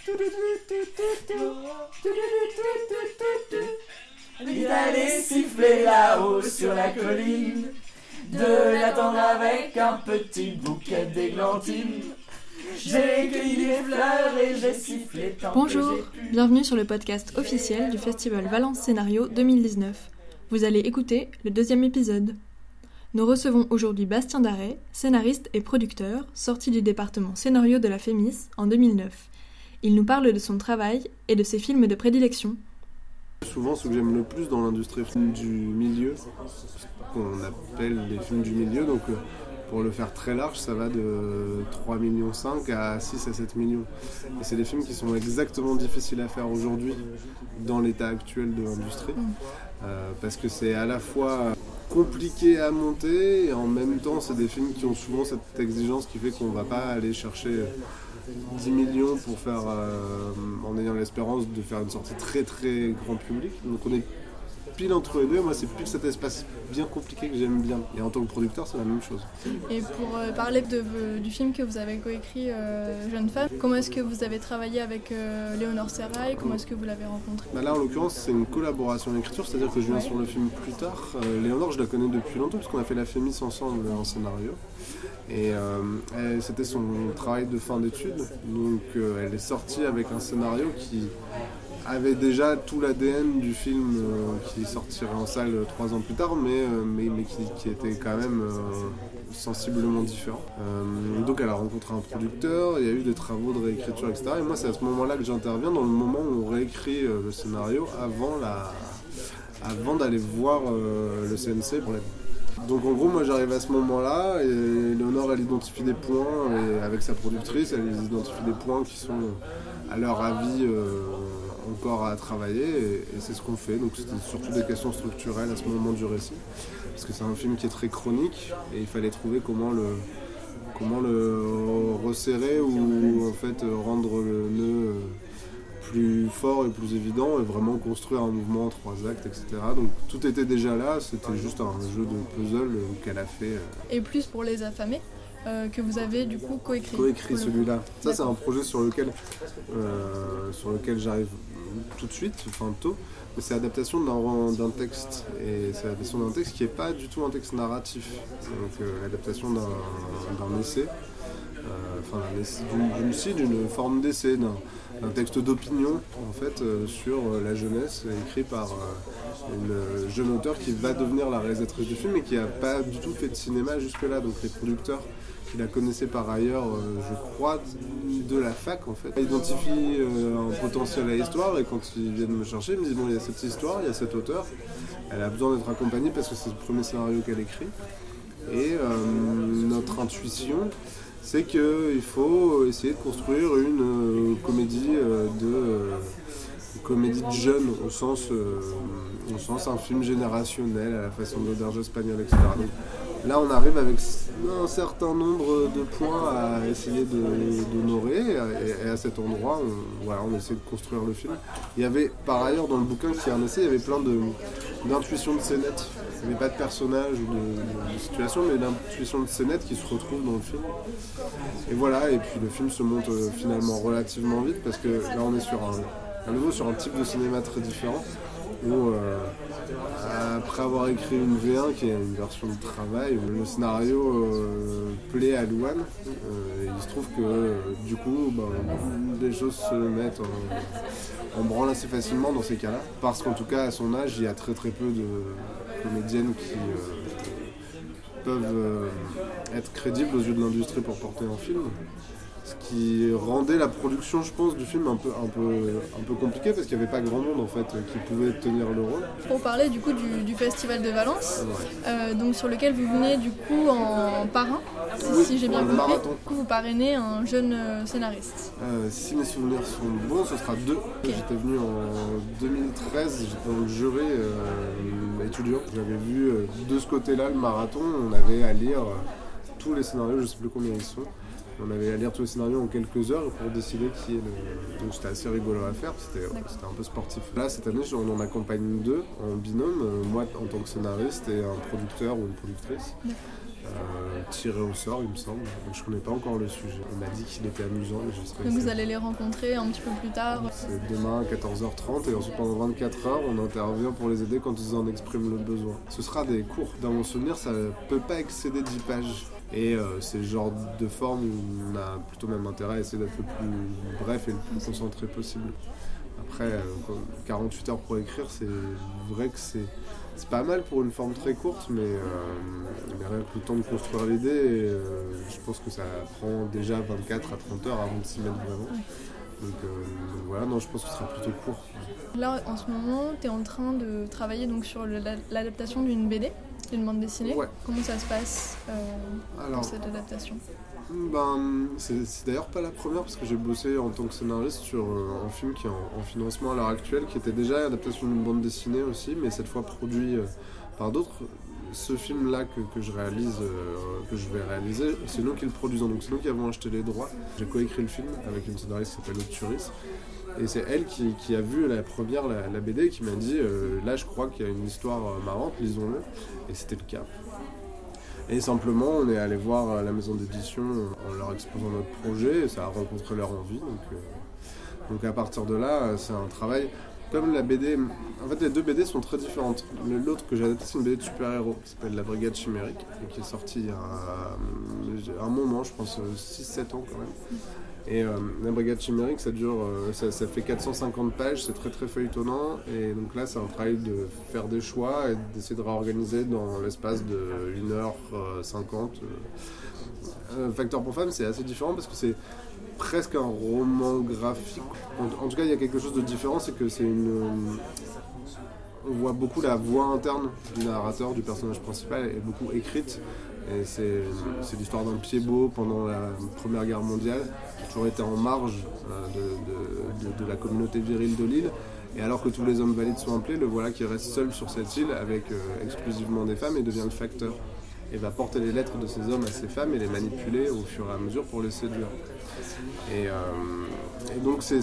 Vite aller siffler là-haut sur la colline, de l'attendre avec un petit bouquet d'églantines. J'ai cueilli des fleurs et j'ai sifflé tant Bonjour, que j'ai pu. bienvenue sur le podcast officiel du Festival Valence Scénario 2019. Vous allez écouter le deuxième épisode. Nous recevons aujourd'hui Bastien Darey, scénariste et producteur, sorti du département scénario de la FEMIS en 2009. Il nous parle de son travail et de ses films de prédilection. Souvent, ce que j'aime le plus dans l'industrie du milieu, ce qu'on appelle les films du milieu, donc pour le faire très large, ça va de 3,5 millions à 6 à 7 millions. Et c'est des films qui sont exactement difficiles à faire aujourd'hui dans l'état actuel de l'industrie, parce que c'est à la fois compliqué à monter et en même temps, c'est des films qui ont souvent cette exigence qui fait qu'on ne va pas aller chercher 10 millions pour faire, en ayant l'espérance de faire une sortie très très grand public. Donc on est pile entre les deux. Moi, c'est pile cet espace bien compliqué que j'aime bien. Et en tant que producteur, c'est la même chose. Et pour parler du film que vous avez coécrit, Jeune Femme, comment est-ce que vous avez travaillé avec Léonore Serrail? Comment est-ce que vous l'avez rencontrée? Là, en l'occurrence, c'est une collaboration d'écriture, c'est-à-dire que je viens sur le film plus tard. Léonore, je la connais depuis longtemps, parce qu'on a fait la FEMIS ensemble en scénario. Et c'était son travail de fin d'études. Donc, elle est sortie avec un scénario qui avait déjà tout l'ADN du film qui sortirait en salle 3 ans plus tard, mais qui était quand même sensiblement différent. Donc elle a rencontré un producteur, il y a eu des travaux de réécriture, etc. Et moi, c'est à ce moment-là que j'interviens, dans le moment où on réécrit le scénario, avant d'aller voir le CNC pour Donc en gros, moi j'arrive à ce moment-là, et Léonore, elle identifie des points, et avec sa productrice, elle identifie des points qui sont, à leur avis, encore à travailler, et c'est ce qu'on fait. Donc c'était surtout des questions structurelles à ce moment du récit, parce que c'est un film qui est très chronique, et il fallait trouver comment le resserrer, ou en fait rendre le nœud plus fort et plus évident, et vraiment construire un mouvement en 3 actes, etc. Donc tout était déjà là, c'était juste un jeu de puzzle qu'elle a fait. Et plus pour Les Affamés, que vous avez du coup Coécrit celui-là. Ça, c'est un projet sur lequel j'arrive tout de suite, enfin tôt. Mais c'est l'adaptation d'un texte, et c'est l'adaptation d'un texte qui n'est pas du tout un texte narratif. Donc l'adaptation d'un essai, d'une forme d'essai, d'un texte d'opinion en fait sur la jeunesse, écrit par une jeune auteure qui va devenir la réalisatrice du film et qui n'a pas du tout fait de cinéma jusque-là. Donc les producteurs qui la connaissaient par ailleurs, je crois, de la fac en fait, identifient un potentiel à l'histoire, et quand ils viennent me chercher, ils me disent bon, il y a cette histoire, il y a cette auteure, elle a besoin d'être accompagnée parce que c'est le premier scénario qu'elle écrit, et notre intuition, c'est qu'il faut essayer de construire une comédie de jeunes, au sens un film générationnel à la façon de l'auberge espagnole, etc. Donc, là, on arrive avec un certain nombre de points à essayer d'honorer, et à cet endroit, on essaie de construire le film. Il y avait, par ailleurs, dans le bouquin qui est un essai, il y avait plein d'intuitions de scénettes. Il n'y avait pas de personnages ou de situation, mais d'intuitions de scénettes qui se retrouvent dans le film. Et voilà, et puis le film se monte finalement relativement vite, parce que là, on est sur un type de cinéma très différent, où après avoir écrit une V1 qui est une version de travail, le scénario plaît à Louane, et il se trouve que du coup les choses se mettent en branle assez facilement dans ces cas-là, parce qu'en tout cas à son âge il y a très très peu de comédiennes qui peuvent être crédibles aux yeux de l'industrie pour porter un film. Ce qui rendait la production, je pense, du film un peu compliquée, parce qu'il n'y avait pas grand monde en fait qui pouvait tenir le rôle. Pour parler du coup du Festival de Valence, donc sur lequel vous venez du coup en parrain, si j'ai bien compris. Marathon. Du coup, vous parrainez un jeune scénariste. Si mes souvenirs sont bons, ce sera 2. Okay. J'étais venu en 2013, j'étais dans le jury étudiant. J'avais vu de ce côté-là le marathon, on avait à lire tous les scénarios, je ne sais plus combien ils sont. On avait à lire tous les scénarios en quelques heures pour décider qui est le... Donc c'était assez rigolo à faire, c'était un peu sportif. Là, cette année, on en accompagne 2 en binôme, moi en tant que scénariste et un producteur ou une productrice. tirés au sort, il me semble. Donc, je connais pas encore le sujet. On m'a dit qu'il était amusant, mais je sais pas. Donc vous allez les rencontrer un petit peu plus tard. C'est demain à 14h30 et ensuite pendant 24 heures, on intervient pour les aider quand ils en expriment le besoin. Ce sera des cours. Dans mon souvenir, ça peut pas excéder 10 pages. Et c'est le genre de forme où on a plutôt même intérêt à essayer d'être le plus bref et le plus concentré possible. Après, 48 heures pour écrire, c'est vrai que c'est pas mal pour une forme très courte, mais rien que le temps de construire l'idée, je pense que ça prend déjà 24 à 30 heures avant de s'y mettre vraiment. Donc voilà, non, je pense que ce sera plutôt court. Là, en ce moment, tu es en train de travailler donc, sur l'adaptation d'une BD, d'une bande dessinée. Ouais. Comment ça se passe Alors, pour cette adaptation? C'est d'ailleurs pas la première parce que j'ai bossé en tant que scénariste sur un film qui est en financement à l'heure actuelle, qui était déjà l'adaptation d'une bande dessinée aussi, mais cette fois produit par d'autres. Ce film-là que je vais réaliser, c'est nous qui le produisons, donc c'est nous qui avons acheté les droits. J'ai coécrit le film avec une scénariste qui s'appelle Aude Turis, et c'est elle qui a vu la première, la BD, et qui m'a dit là je crois qu'il y a une histoire marrante, lisons-le, et c'était le cas. Et simplement, on est allé voir la maison d'édition en leur exposant notre projet, et ça a rencontré leur envie. Donc à partir de là, c'est un travail. Comme la BD, en fait les deux BD sont très différentes. L'autre que j'ai adapté, c'est une BD de super-héros qui s'appelle La Brigade Chimérique, et qui est sortie il y a un moment, je pense 6-7 ans quand même. Et La Brigade Chimérique, ça fait 450 pages, c'est très très feuilletonnant, et donc là c'est un travail de faire des choix et d'essayer de réorganiser dans l'espace de 1h50. Facteur pour femme, c'est assez différent parce que c'est presque un roman graphique. En tout cas, il y a quelque chose de différent, c'est que on voit beaucoup la voix interne du narrateur, du personnage principal, est beaucoup écrite. Et c'est l'histoire d'un pied-beau pendant la Première Guerre mondiale, qui a toujours été en marge de la communauté virile de l'île. Et alors que tous les hommes valides sont appelés, le voilà qui reste seul sur cette île avec exclusivement des femmes et devient le facteur. Et va porter les lettres de ces hommes à ces femmes et les manipuler au fur et à mesure pour les séduire. Et donc c'est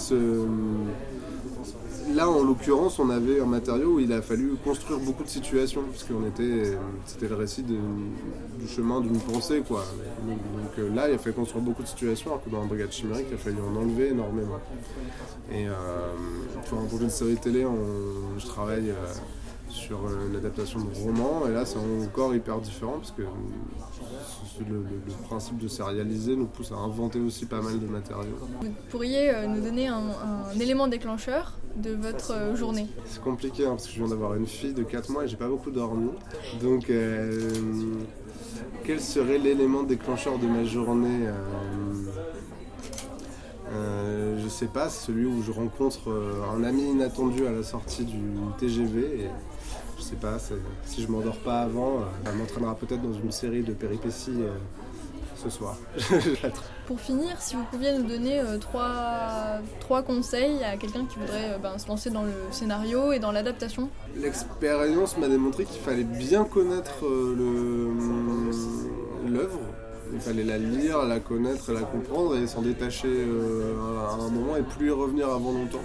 là en l'occurrence on avait un matériau où il a fallu construire beaucoup de situations parce que c'était le récit du chemin d'une pensée quoi. Donc là il a fallu construire beaucoup de situations alors que dans la Brigade Chimérique il a fallu en enlever énormément. Et pour un projet de série télé je travaille sur une adaptation de roman, et là c'est encore hyper différent parce que le principe de sérialiser nous pousse à inventer aussi pas mal de matériaux. Vous pourriez nous donner un élément déclencheur de votre journée? C'est compliqué parce que je viens d'avoir une fille de 4 mois et j'ai pas beaucoup dormi, donc quel serait l'élément déclencheur de ma journée? Je sais pas, c'est celui où je rencontre un ami inattendu à la sortie du TGV et je sais pas, si je m'endors pas avant, ça m'entraînera peut-être dans une série de péripéties ce soir. Pour finir, si vous pouviez nous donner trois conseils à quelqu'un qui voudrait se lancer dans le scénario et dans l'adaptation. L'expérience m'a démontré qu'il fallait bien connaître l'œuvre. Il fallait la lire, la connaître et la comprendre et s'en détacher à un moment et plus y revenir avant longtemps.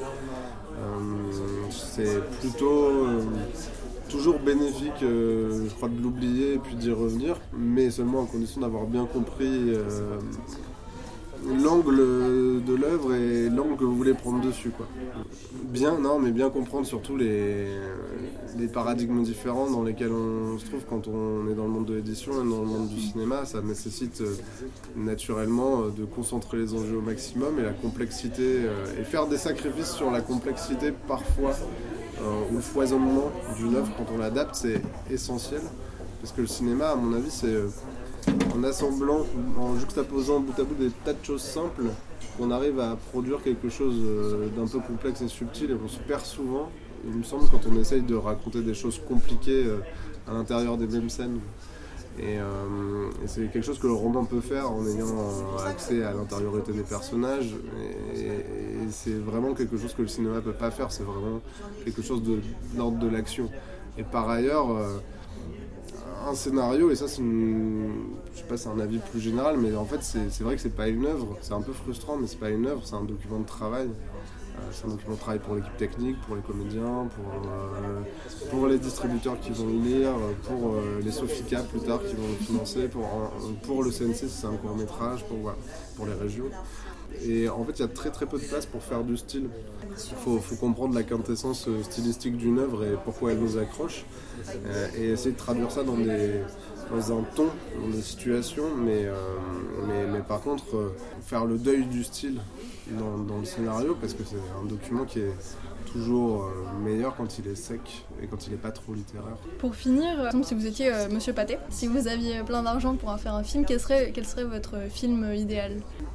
C'est plutôt toujours bénéfique, je crois, de l'oublier et puis d'y revenir, mais seulement à condition d'avoir bien compris l'angle de l'œuvre et l'angle que vous voulez prendre dessus, quoi. Mais bien comprendre surtout les paradigmes différents dans lesquels on se trouve quand on est dans le monde de l'édition et dans le monde du cinéma. Ça nécessite naturellement de concentrer les enjeux au maximum et la complexité, et faire des sacrifices sur la complexité parfois, ou le foisonnement d'une œuvre quand on l'adapte, c'est essentiel. Parce que le cinéma, à mon avis, c'est en assemblant, en juxtaposant bout à bout des tas de choses simples, qu'on arrive à produire quelque chose d'un peu complexe et subtil, et on se perd souvent, il me semble, quand on essaye de raconter des choses compliquées à l'intérieur des mêmes scènes. Et c'est quelque chose que le roman peut faire en ayant accès à l'intériorité des personnages, et c'est vraiment quelque chose que le cinéma peut pas faire, c'est vraiment quelque chose de l'ordre de l'action. Et par ailleurs, un scénario, et ça c'est je sais pas, c'est un avis plus général, mais en fait c'est vrai que c'est pas une œuvre, c'est un peu frustrant, mais c'est pas une œuvre, c'est un document de travail. C'est un document de travail pour l'équipe technique, pour les comédiens, pour les distributeurs qui vont le lire, pour les Sofica plus tard qui vont le financer, pour le CNC si c'est un court-métrage, pour les régions. Et en fait, il y a très très peu de place pour faire du style. Il faut comprendre la quintessence stylistique d'une œuvre et pourquoi elle nous accroche. Et essayer de traduire ça dans un ton, dans des situations, mais par contre, faire le deuil du style dans le scénario, parce que c'est un document qui est toujours meilleur quand il est sec et quand il n'est pas trop littéraire. Pour finir, par exemple, si vous étiez Monsieur Pathé, si vous aviez plein d'argent pour en faire un film, quel serait votre film idéal ?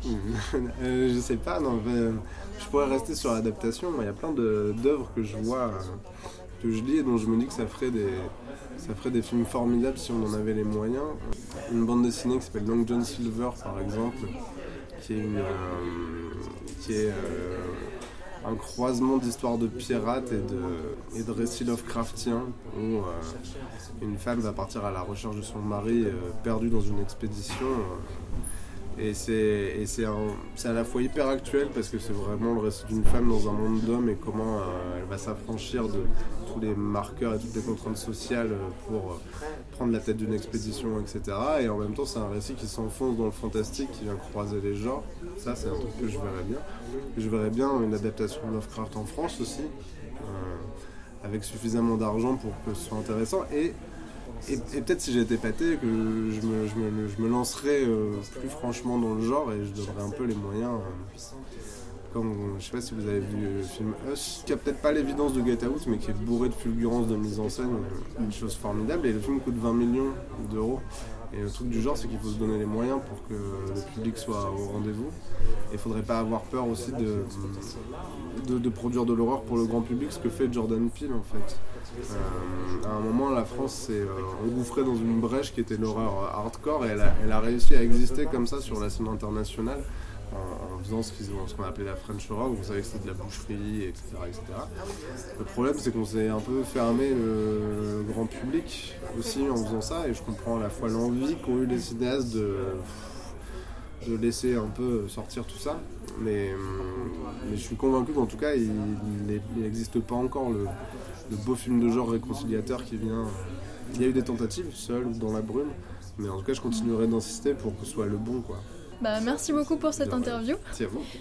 Je sais pas, non, je pourrais rester sur l'adaptation. Il y a plein d'œuvres que je vois, que je lis et dont je me dis que ça ferait des films formidables si on en avait les moyens. Une bande dessinée qui s'appelle Long John Silver, par exemple, qui est un croisement d'histoires de pirates et de récits Lovecraftiens où une femme va partir à la recherche de son mari perdu dans une expédition. Et c'est à la fois hyper actuel parce que c'est vraiment le récit d'une femme dans un monde d'hommes et comment elle va s'affranchir de tous les marqueurs et toutes les contraintes sociales pour prendre la tête d'une expédition, etc. Et en même temps, c'est un récit qui s'enfonce dans le fantastique, qui vient croiser les genres. Ça, c'est un truc que je verrais bien. Je verrais bien une adaptation de Lovecraft en France aussi, avec suffisamment d'argent pour que ce soit intéressant. Et peut-être si j'étais Pathé, que je me lancerais plus franchement dans le genre et je donnerais un peu les moyens. Je sais pas si vous avez vu le film Us, qui a peut-être pas l'évidence de Get Out, mais qui est bourré de fulgurance de mise en scène, une chose formidable. Et le film coûte 20 millions d'euros. Et le truc du genre, c'est qu'il faut se donner les moyens pour que le public soit au rendez-vous. Et il faudrait pas avoir peur aussi de produire de l'horreur pour le grand public, ce que fait Jordan Peele en fait. À un moment, la France s'est engouffrée dans une brèche qui était l'horreur hardcore et elle a réussi à exister comme ça sur la scène internationale en faisant ce qu'on appelait la French horror, où vous savez que c'était de la boucherie, etc., etc. Le problème, c'est qu'on s'est un peu fermé le grand public aussi en faisant ça, et je comprends à la fois l'envie qu'ont eu les cinéastes de laisser un peu sortir tout ça, mais je suis convaincu qu'en tout cas, il n'existe pas encore le beau film de genre réconciliateur qui vient. Il y a eu des tentatives, seul ou dans la brume, mais en tout cas, je continuerai d'insister pour que ce soit le bon, quoi. Merci beaucoup pour cette interview. C'est à vous.